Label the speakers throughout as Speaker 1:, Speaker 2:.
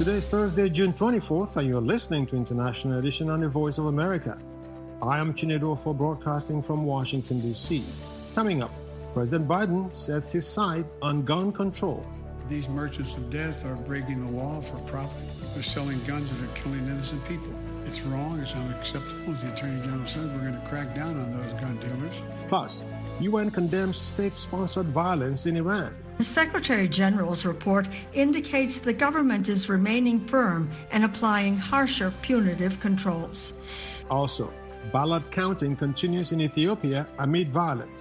Speaker 1: Today is Thursday, June 24th, and you're listening to International Edition on the Voice of America. I am Chinedu for broadcasting from Washington, D.C. Coming up, President Biden sets his sight on gun control.
Speaker 2: These merchants of death are breaking the law for profit. They're selling guns that are killing innocent people. It's wrong, it's unacceptable. As the Attorney General said, we're going to crack down on those gun dealers.
Speaker 1: Plus, UN condemns state-sponsored violence in Iran.
Speaker 3: The Secretary General's report indicates the government is remaining firm and applying harsher punitive controls.
Speaker 1: Also, ballot counting continues in Ethiopia amid violence.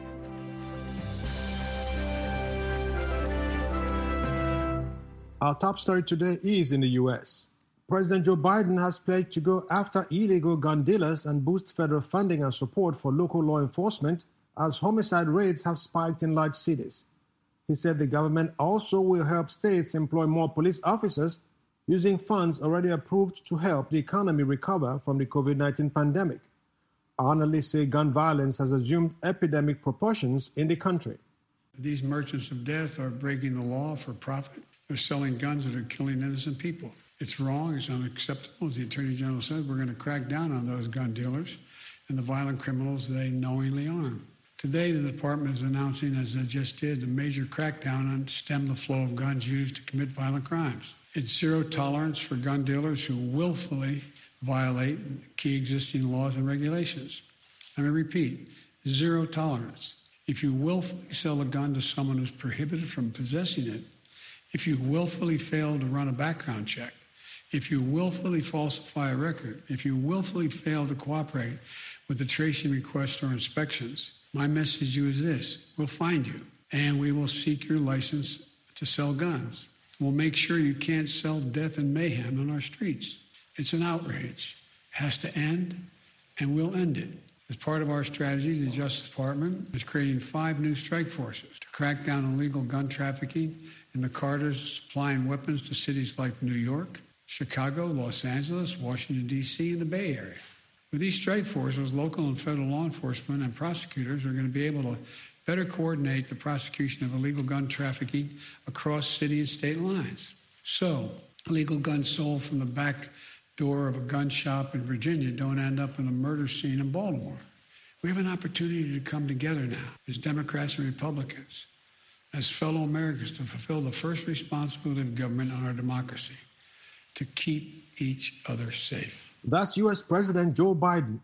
Speaker 1: Our top story today is in the U.S. President Joe Biden has pledged to go after illegal gun dealers and boost federal funding and support for local law enforcement as homicide rates have spiked in large cities. He said the government also will help states employ more police officers using funds already approved to help the economy recover from the COVID-19 pandemic. Analysts say gun violence has assumed epidemic proportions in the country.
Speaker 2: These merchants of death are breaking the law for profit. They're selling guns that are killing innocent people. It's wrong, it's unacceptable. As the Attorney General said, we're going to crack down on those gun dealers and the violent criminals they knowingly arm. Today, the department is announcing, as they just did, a major crackdown on stem the flow of guns used to commit violent crimes. It's zero tolerance for gun dealers who willfully violate key existing laws and regulations. Let me repeat, zero tolerance. If you willfully sell a gun to someone who's prohibited from possessing it, if you willfully fail to run a background check, if you willfully falsify a record, if you willfully fail to cooperate with the tracing requests or inspections, my message to you is this: we'll find you, and we will seek your license to sell guns. We'll make sure you can't sell death and mayhem on our streets. It's an outrage. It has to end, and we'll end it. As part of our strategy, the Justice Department is creating 5 new strike forces to crack down on illegal gun trafficking in the corridors supplying weapons to cities like New York, Chicago, Los Angeles, Washington, D.C., and the Bay Area. With these strike forces, local and federal law enforcement and prosecutors are going to be able to better coordinate the prosecution of illegal gun trafficking across city and state lines. So, illegal guns sold from the back door of a gun shop in Virginia don't end up in a murder scene in Baltimore. We have an opportunity to come together now as Democrats and Republicans, as fellow Americans, to fulfill the first responsibility of government on our democracy, to keep each other safe.
Speaker 1: That's U.S. President Joe Biden.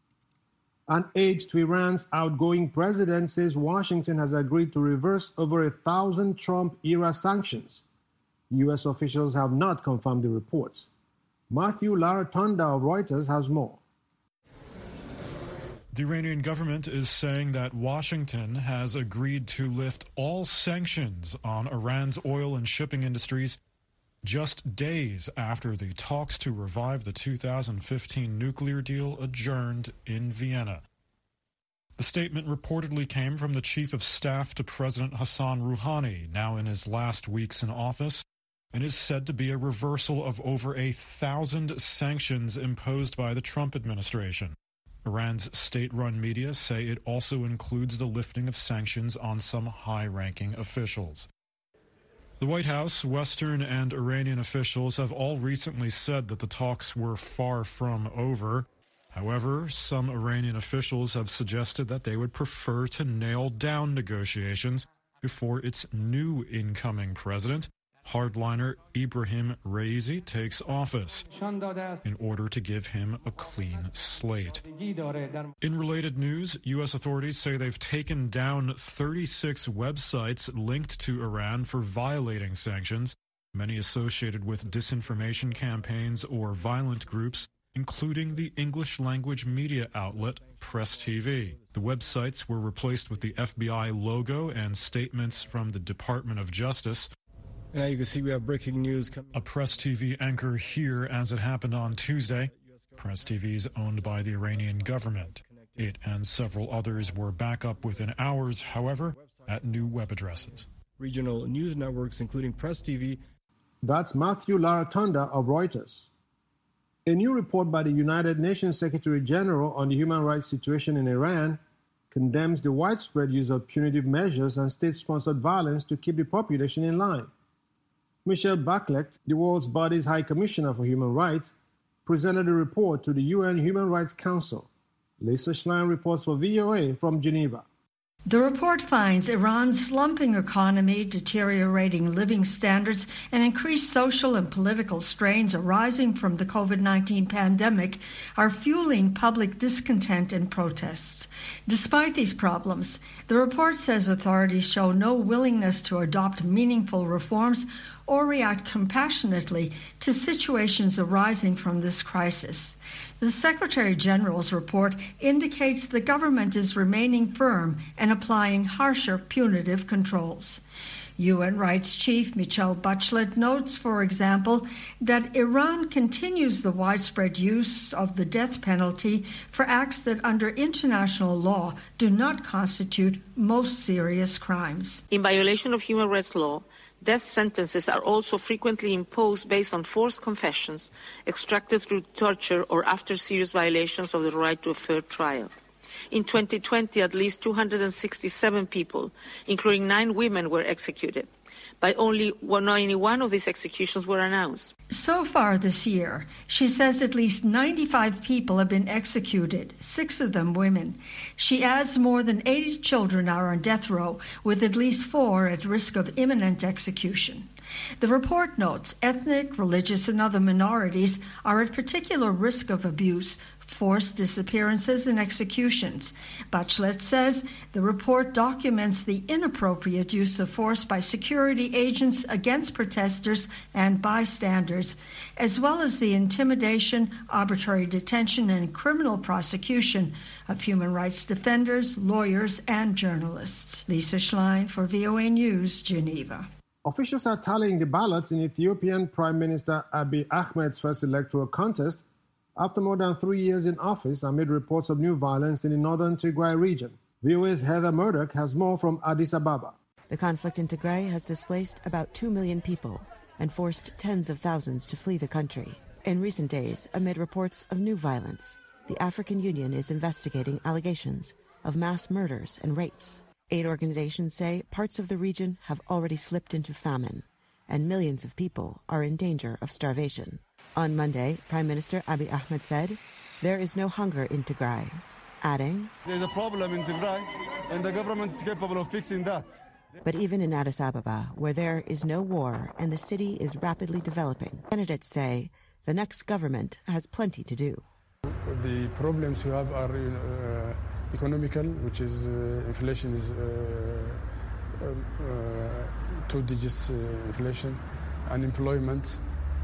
Speaker 1: An aide to Iran's outgoing president says Washington has agreed to reverse over 1,000 Trump-era sanctions. U.S. officials have not confirmed the reports. Matthew Laratonda of Reuters has more.
Speaker 4: The Iranian government is saying that Washington has agreed to lift all sanctions on Iran's oil and shipping industries just days after the talks to revive the 2015 nuclear deal adjourned in Vienna. The statement reportedly came from the chief of staff to President Hassan Rouhani, now in his last weeks in office, and is said to be a reversal of over 1,000 sanctions imposed by the Trump administration. Iran's state-run media say it also includes the lifting of sanctions on some high-ranking officials. The White House, Western, and Iranian officials have all recently said that the talks were far from over. However, some Iranian officials have suggested that they would prefer to nail down negotiations before its new incoming president, hardliner Ibrahim Raisi, takes office, in order to give him a clean slate. In related news, U.S. authorities say they've taken down 36 websites linked to Iran for violating sanctions, many associated with disinformation campaigns or violent groups, including the English-language media outlet Press TV. The websites were replaced with the FBI logo and statements from the Department of Justice.
Speaker 5: Now you can see we have breaking news.
Speaker 4: A Press TV anchor here as it happened on Tuesday. Press TV is owned by the Iranian government. It and several others were back up within hours, however, at new web addresses.
Speaker 5: Regional news networks, including Press TV.
Speaker 1: That's Matthew Laratonda of Reuters. A new report by the United Nations Secretary General on the human rights situation in Iran condemns the widespread use of punitive measures and state-sponsored violence to keep the population in line. Michelle Bachelet, the world's body's High Commissioner for Human Rights, presented a report to the UN Human Rights Council. Lisa Schlein reports for VOA from Geneva.
Speaker 3: The report finds Iran's slumping economy, deteriorating living standards, and increased social and political strains arising from the COVID-19 pandemic are fueling public discontent and protests. Despite these problems, the report says authorities show no willingness to adopt meaningful reforms or react compassionately to situations arising from this crisis. The Secretary General's report indicates the government is remaining firm and applying harsher punitive controls. UN Rights Chief Michelle Bachelet notes, for example, that Iran continues the widespread use of the death penalty for acts that under international law do not constitute most serious crimes.
Speaker 6: In violation of human rights law, death sentences are also frequently imposed based on forced confessions extracted through torture or after serious violations of the right to a fair trial. In 2020, at least 267 people, including 9 women, were executed. But only one of these executions were announced.
Speaker 3: So far this year, she says at least 95 people have been executed, 6 of them women. She adds more than 80 children are on death row, with at least 4 at risk of imminent execution. The report notes ethnic, religious, and other minorities are at particular risk of abuse, forced disappearances, and executions. Bachelet says the report documents the inappropriate use of force by security agents against protesters and bystanders, as well as the intimidation, arbitrary detention, and criminal prosecution of human rights defenders, lawyers, and journalists. Lisa Schlein for VOA News, Geneva.
Speaker 1: Officials are tallying the ballots in Ethiopian Prime Minister Abiy Ahmed's first electoral contest after more than 3 years in office amid reports of new violence in the northern Tigray region. VOA's Heather Murdoch has more from Addis Ababa.
Speaker 7: The conflict in Tigray has displaced about 2 million people and forced tens of thousands to flee the country. In recent days, amid reports of new violence, the African Union is investigating allegations of mass murders and rapes. Aid organizations say parts of the region have already slipped into famine, and millions of people are in danger of starvation. On Monday, Prime Minister Abiy Ahmed said, "There is no hunger in Tigray," adding,
Speaker 8: "There's a problem in Tigray, and the government is capable of fixing that."
Speaker 7: But even in Addis Ababa, where there is no war and the city is rapidly developing, candidates say the next government has plenty to do.
Speaker 9: The problems you have are economical, which is inflation is 2 digits inflation, unemployment.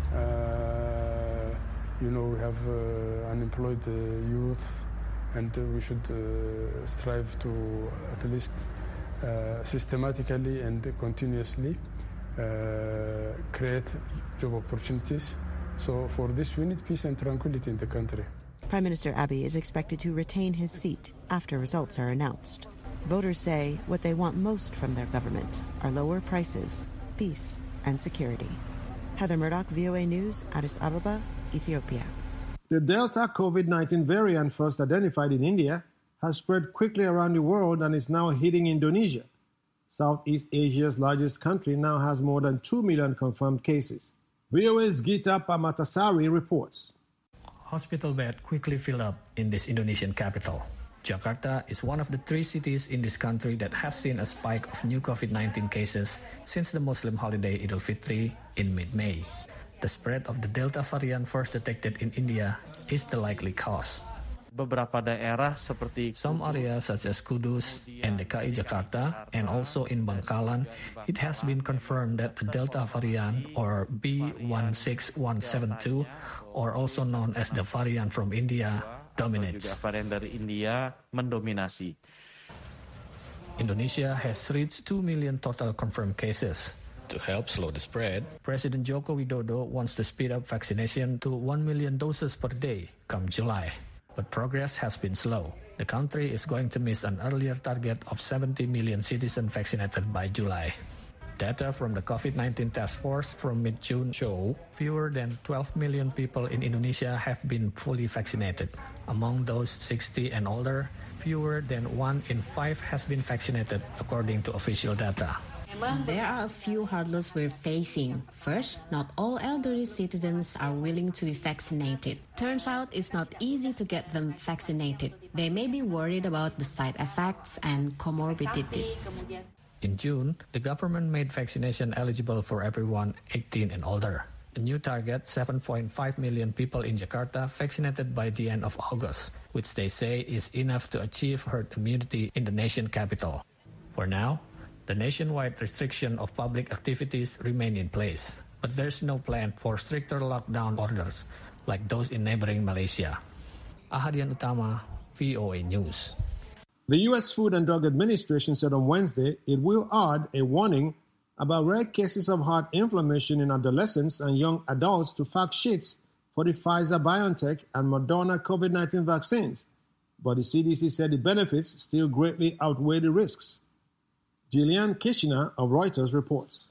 Speaker 9: We have unemployed youth, and we should strive to at least systematically and continuously create job opportunities. So for this, we need peace and tranquility in the country.
Speaker 7: Prime Minister Abiy is expected to retain his seat after results are announced. Voters say what they want most from their government are lower prices, peace, and security. Heather Murdoch, VOA News, Addis Ababa, Ethiopia.
Speaker 1: The Delta COVID-19 variant, first identified in India, has spread quickly around the world and is now hitting Indonesia. Southeast Asia's largest country now has more than 2 million confirmed cases. VOA's Gita Pamatasari reports.
Speaker 10: Hospital beds quickly fill up in this Indonesian capital. Jakarta is one of the 3 cities in this country that has seen a spike of new COVID-19 cases since the Muslim holiday Idul Fitri in mid-May. The spread of the Delta variant first detected in India is the likely cause. Some areas such as Kudus and DKI Jakarta and also in Bangkalan, it has been confirmed that the Delta variant or B16172, or also known as the variant from India, dominates. Indonesia has reached 2 million total confirmed cases. To help slow the spread, President Joko Widodo wants to speed up vaccination to 1 million doses per day come July. But progress has been slow. The country is going to miss an earlier target of 70 million citizens vaccinated by July. Data from the COVID-19 task force from mid-June show fewer than 12 million people in Indonesia have been fully vaccinated. Among those 60 and older, fewer than 1 in 5 has been vaccinated, according to official data.
Speaker 11: There are a few hurdles we're facing. First, not all elderly citizens are willing to be vaccinated. Turns out it's not easy to get them vaccinated. They may be worried about the side effects and comorbidities.
Speaker 10: In June, the government made vaccination eligible for everyone 18 and older. The new target, 7.5 million people in Jakarta vaccinated by the end of August, which they say is enough to achieve herd immunity in the nation capital. For now, the nationwide restriction of public activities remain in place, but there's no plan for stricter lockdown orders like those in neighboring Malaysia. Ahadian Utama, VOA News.
Speaker 1: The U.S. Food and Drug Administration said on Wednesday it will add a warning about rare cases of heart inflammation in adolescents and young adults to fact sheets for the Pfizer-BioNTech and Moderna COVID-19 vaccines, but the CDC said the benefits still greatly outweigh the risks. Gillian Kitchener of Reuters reports.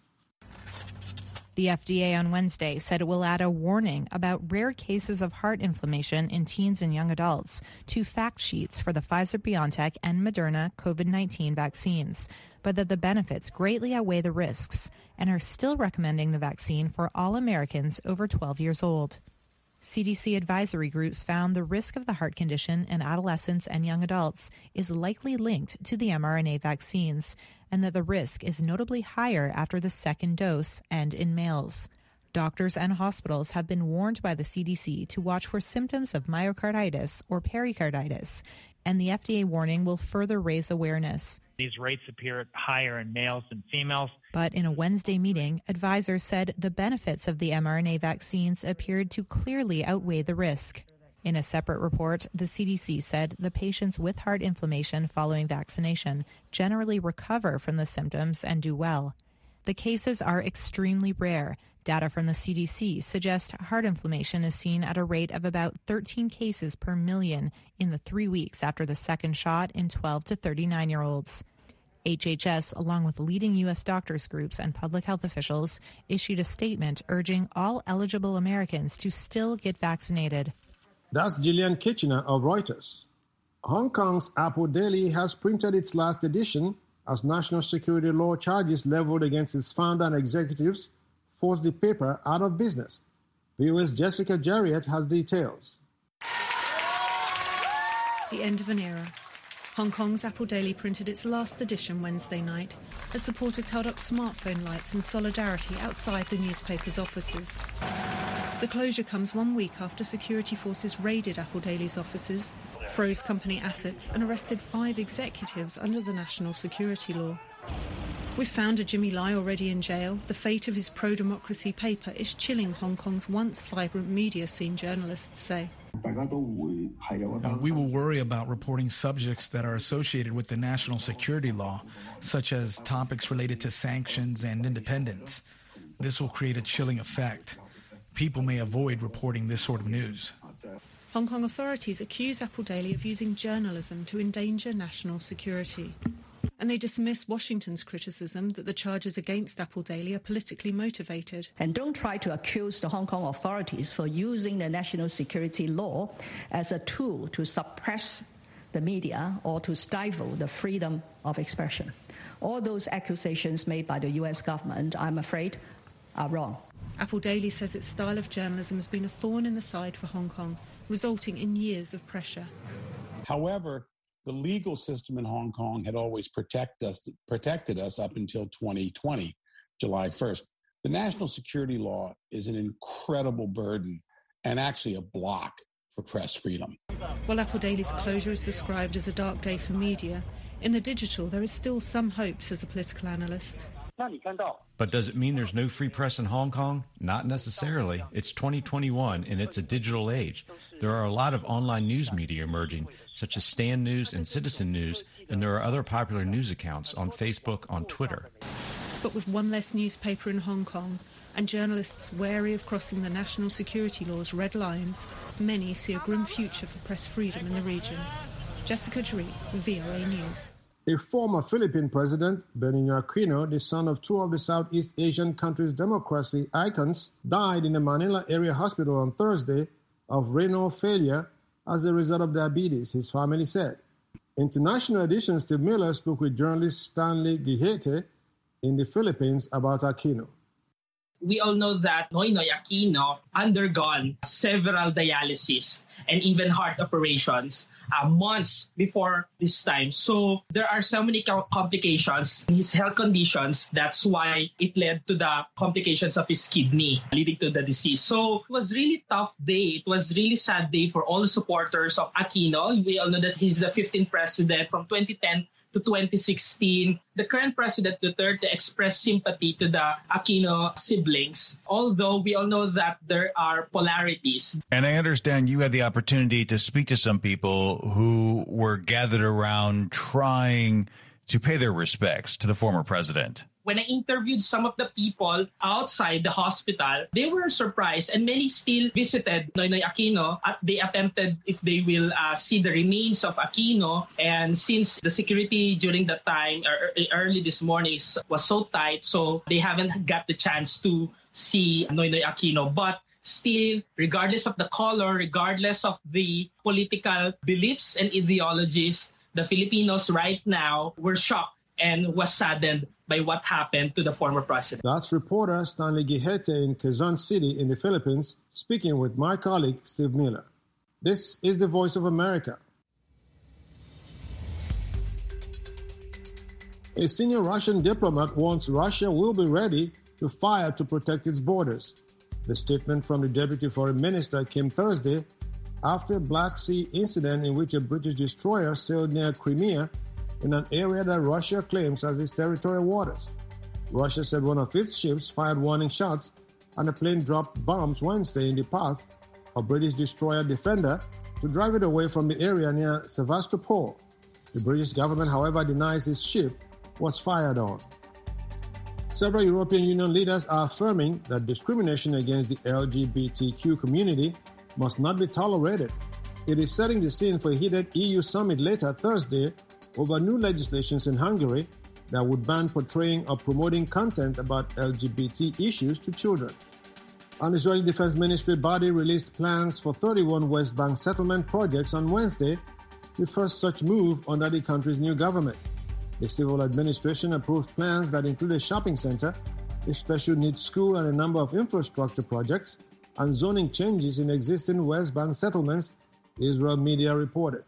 Speaker 12: The FDA on Wednesday said it will add a warning about rare cases of heart inflammation in teens and young adults to fact sheets for the Pfizer-BioNTech and Moderna COVID-19 vaccines, but that the benefits greatly outweigh the risks and are still recommending the vaccine for all Americans over 12 years old. CDC advisory groups found the risk of the heart condition in adolescents and young adults is likely linked to the mRNA vaccines, and that the risk is notably higher after the second dose and in males. Doctors and hospitals have been warned by the CDC to watch for symptoms of myocarditis or pericarditis, and the FDA warning will further raise awareness.
Speaker 13: These rates appear higher in males than females.
Speaker 12: But in a Wednesday meeting, advisors said the benefits of the mRNA vaccines appeared to clearly outweigh the risk. In a separate report, the CDC said the patients with heart inflammation following vaccination generally recover from the symptoms and do well. The cases are extremely rare. Data from the CDC suggest heart inflammation is seen at a rate of about 13 cases per million in the 3 weeks after the second shot in 12 to 39-year-olds. HHS, along with leading U.S. doctors groups and public health officials, issued a statement urging all eligible Americans to still get vaccinated.
Speaker 1: That's Gillian Kitchener of Reuters. Hong Kong's Apple Daily has printed its last edition as national security law charges leveled against its founder and executives forced the paper out of business. VOA's Jessica Jarriett has details.
Speaker 14: The end of an era. Hong Kong's Apple Daily printed its last edition Wednesday night as supporters held up smartphone lights in solidarity outside the newspaper's offices. The closure comes 1 week after security forces raided Apple Daily's offices, froze company assets and arrested 5 executives under the national security law. With founder Jimmy Lai already in jail, the fate of his pro-democracy paper is chilling Hong Kong's once vibrant media scene, journalists say.
Speaker 15: We will worry about reporting subjects that are associated with the national security law, such as topics related to sanctions and independence. This will create a chilling effect. People may avoid reporting this sort of news.
Speaker 14: Hong Kong authorities accuse Apple Daily of using journalism to endanger national security. And they dismiss Washington's criticism that the charges against Apple Daily are politically motivated.
Speaker 16: And don't try to accuse the Hong Kong authorities for using the national security law as a tool to suppress the media or to stifle the freedom of expression. All those accusations made by the U.S. government, I'm afraid, are wrong.
Speaker 14: Apple Daily says its style of journalism has been a thorn in the side for Hong Kong, resulting in years of pressure.
Speaker 17: However, the legal system in Hong Kong had always protected us up until 2020, July 1st. The national security law is an incredible burden and actually a block for press freedom.
Speaker 14: While Apple Daily's closure is described as a dark day for media, in the digital there is still some hope, says a political analyst.
Speaker 18: But does it mean there's no free press in Hong Kong? Not necessarily. It's 2021 and it's a digital age. There are a lot of online news media emerging, such as Stand News and Citizen News, and there are other popular news accounts on Facebook, on Twitter.
Speaker 14: But with one less newspaper in Hong Kong and journalists wary of crossing the national security law's red lines, many see a grim future for press freedom in the region. Jessica Jarriett, VOA News.
Speaker 1: A former Philippine president, Benigno Aquino, the son of 2 of the Southeast Asian country's democracy icons, died in a Manila area hospital on Thursday of renal failure as a result of diabetes, his family said. International edition Steve Miller spoke with journalist Stanley Guihete in the Philippines about Aquino.
Speaker 19: We all know that Noynoy Aquino undergone several dialysis and even heart operations months before this time. So there are so many complications in his health conditions. That's why it led to the complications of his kidney, leading to the disease. So it was really tough day. It was really sad day for all the supporters of Aquino. We all know that he's the 15th president from 2010 to 2016. The current President Duterte expressed sympathy to the Aquino siblings, although we all know that there are polarities.
Speaker 20: And I understand you had the opportunity to speak to some people who were gathered around trying to pay their respects to the former president.
Speaker 19: When I interviewed some of the people outside the hospital, they were surprised, and many still visited Noynoy Aquino. They attempted if they will see the remains of Aquino. And since the security during the time, early this morning, was so tight, so they haven't got the chance to see Noynoy Aquino. But still, regardless of the color, regardless of the political beliefs and ideologies, the Filipinos right now were shocked and was saddened by what happened to the former president.
Speaker 1: That's reporter Stanley Guihete in Quezon City in the Philippines, speaking with my colleague Steve Miller. This is the Voice of America. A senior Russian diplomat warns Russia will be ready to fire to protect its borders. The statement from the Deputy Foreign Minister came Thursday after a Black Sea incident in which a British destroyer sailed near Crimea in an area that Russia claims as its territorial waters. Russia said one of its ships fired warning shots and a plane dropped bombs Wednesday in the path of British destroyer Defender to drive it away from the area near Sevastopol. The British government, however, denies its ship was fired on. Several European Union leaders are affirming that discrimination against the LGBTQ community must not be tolerated. It is setting the scene for a heated EU summit later Thursday over new legislations in Hungary that would ban portraying or promoting content about LGBT issues to children. An Israeli Defense Ministry body released plans for 31 West Bank settlement projects on Wednesday, the first such move under the country's new government. The civil administration approved plans that include a shopping center, a special needs school, and a number of infrastructure projects and zoning changes in existing West Bank settlements, Israel media reported.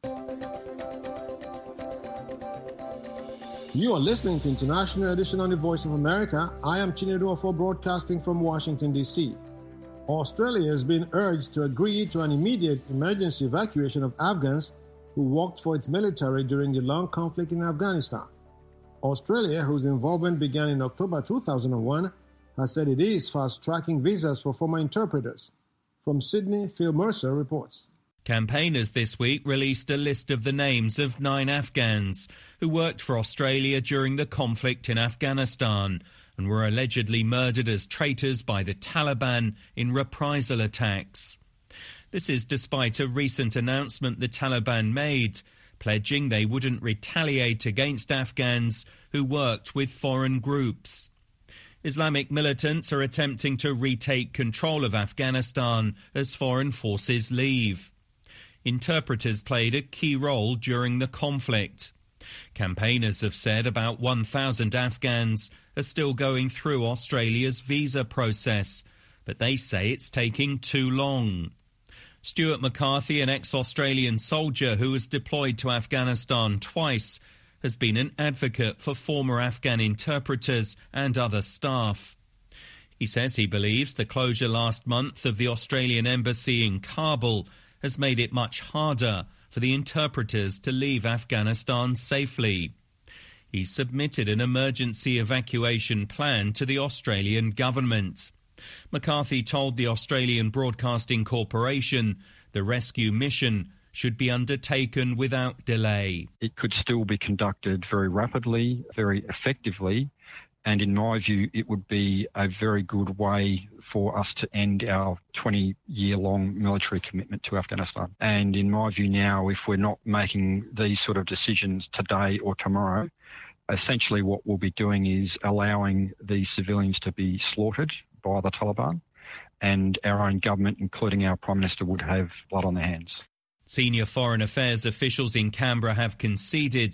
Speaker 1: You are listening to International Edition on the Voice of America. I am Chinedu Ofo, broadcasting from Washington, D.C. Australia has been urged to agree to an immediate emergency evacuation of Afghans who worked for its military during the long conflict in Afghanistan. Australia, whose involvement began in October 2001, has said it is fast-tracking visas for former interpreters. From Sydney, Phil Mercer reports.
Speaker 21: Campaigners this week released a list of the names of 9 Afghans who worked for Australia during the conflict in Afghanistan and were allegedly murdered as traitors by the Taliban in reprisal attacks. This is despite a recent announcement the Taliban made, pledging they wouldn't retaliate against Afghans who worked with foreign groups. Islamic militants are attempting to retake control of Afghanistan as foreign forces leave. Interpreters played a key role during the conflict. Campaigners have said about 1,000 Afghans are still going through Australia's visa process, but they say it's taking too long. Stuart McCarthy, an ex-Australian soldier who was deployed to Afghanistan twice, has been an advocate for former Afghan interpreters and other staff. He says he believes the closure last month of the Australian embassy in Kabul has made it much harder for the interpreters to leave Afghanistan safely. He submitted an emergency evacuation plan to the Australian government. McCarthy told the Australian Broadcasting Corporation the rescue mission should be undertaken without delay.
Speaker 22: It could still be conducted very rapidly, very effectively, and in my view, it would be a very good way for us to end our 20-year-long military commitment to Afghanistan. And in my view now, if we're not making these sort of decisions today or tomorrow, essentially what we'll be doing is allowing these civilians to be slaughtered by the Taliban, and our own government, including our Prime Minister, would have blood on their hands.
Speaker 21: Senior foreign affairs officials in Canberra have conceded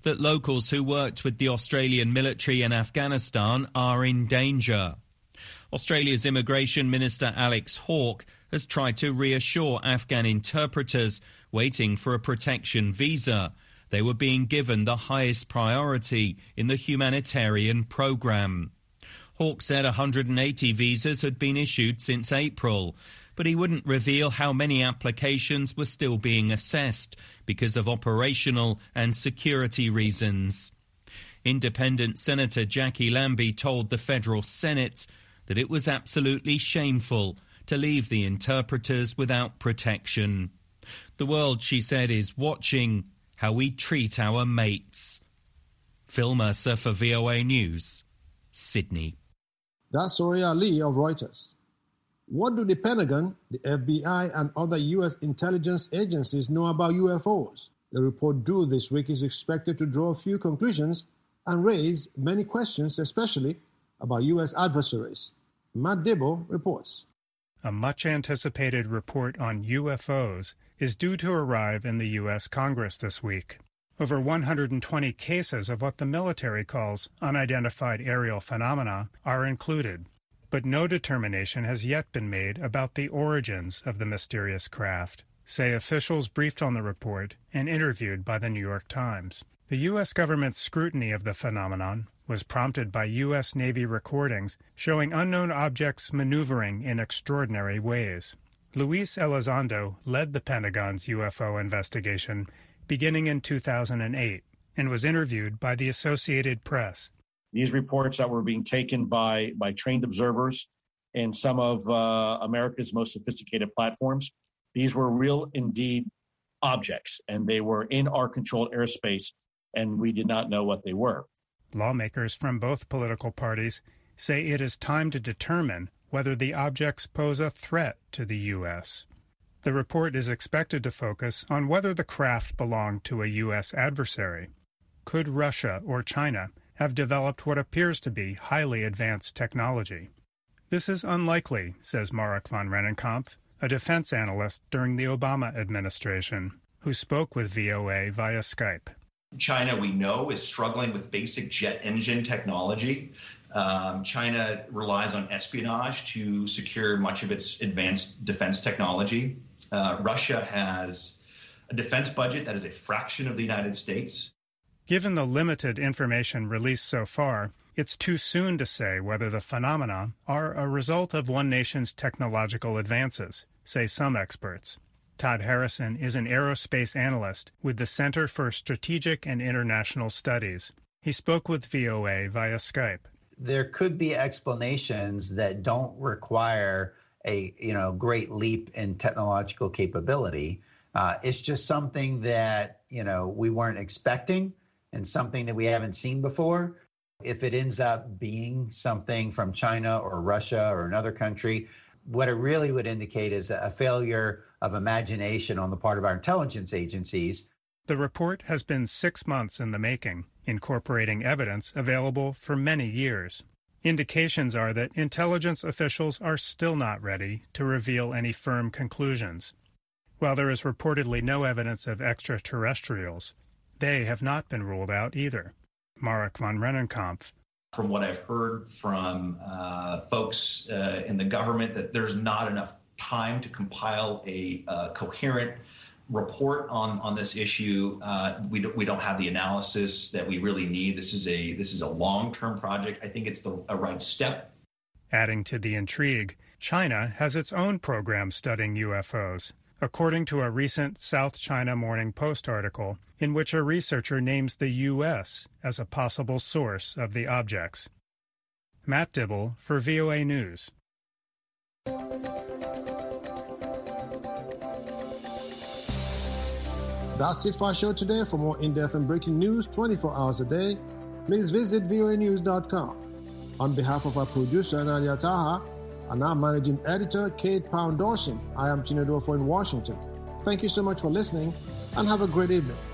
Speaker 21: that locals who worked with the Australian military in Afghanistan are in danger. Australia's Immigration Minister Alex Hawke has tried to reassure Afghan interpreters waiting for a protection visa. They were being given the highest priority in the humanitarian program. Hawke said 180 visas had been issued since April, but he wouldn't reveal how many applications were still being assessed because of operational and security reasons. Independent Senator Jackie Lambie told the federal Senate that it was absolutely shameful to leave the interpreters without protection. The world, she said, is watching how we treat our mates. Phil Mercer for VOA News, Sydney.
Speaker 1: That's Soria Lee of Reuters. What do the Pentagon, the FBI, and other U.S. intelligence agencies know about UFOs? The report due this week is expected to draw a few conclusions and raise many questions, especially about U.S. adversaries. Matt Dibble reports.
Speaker 2: A much-anticipated report on UFOs is due to arrive in the U.S. Congress this week. Over 120 cases of what the military calls unidentified aerial phenomena are included, but no determination has yet been made about the origins of the mysterious craft, say officials briefed on the report and interviewed by the New York Times. The U.S. government's scrutiny of the phenomenon was prompted by U.S. Navy recordings showing unknown objects maneuvering in extraordinary ways. Luis Elizondo led the Pentagon's UFO investigation beginning in 2008 and was interviewed by the Associated Press.
Speaker 4: These reports that were being taken by trained observers in some of America's most sophisticated platforms, these were real indeed objects, and they were in our controlled airspace, and we did not know what they were.
Speaker 2: Lawmakers from both political parties say it is time to determine whether the objects pose a threat to the U.S. The report is expected to focus on whether the craft belonged to a U.S. adversary. Could Russia or China have developed what appears to be highly advanced technology? This is unlikely, says Marek von Rennenkampf, a defense analyst during the Obama administration, who spoke with VOA via Skype.
Speaker 23: China, we know, is struggling with basic jet engine technology. China relies on espionage to secure much of its advanced defense technology. Russia has a defense budget that is a fraction of the United States.
Speaker 2: Given the limited information released so far, it's too soon to say whether the phenomena are a result of one nation's technological advances, say some experts. Todd Harrison is an aerospace analyst with the Center for Strategic and International Studies. He spoke with VOA via Skype.
Speaker 24: There could be explanations that don't require a great leap in technological capability. It's just something that we weren't expecting and something that we haven't seen before. If it ends up being something from China or Russia or another country, what it really would indicate is a failure of imagination on the part of our intelligence agencies.
Speaker 2: The report has been 6 months in the making, incorporating evidence available for many years. Indications are that intelligence officials are still not ready to reveal any firm conclusions. While there is reportedly no evidence of extraterrestrials, they have not been ruled out either. Marek von Rennenkampf.
Speaker 23: From what I've heard from folks in the government, that there's not enough time to compile a coherent report on this issue. We don't have the analysis that we really need. This is a long-term project. I think it's a right step.
Speaker 2: Adding to the intrigue, China has its own program studying UFOs, according to a recent South China Morning Post article in which a researcher names the U.S. as a possible source of the objects. Matt Dibble for VOA News.
Speaker 1: That's it for our show today. For more in-depth and breaking news 24 hours a day, please visit voanews.com. On behalf of our producer, Nadia Taha, and our managing editor, Kate Pound-Dawson, I am Chinedu Ofo in Washington. Thank you so much for listening, and have a great evening.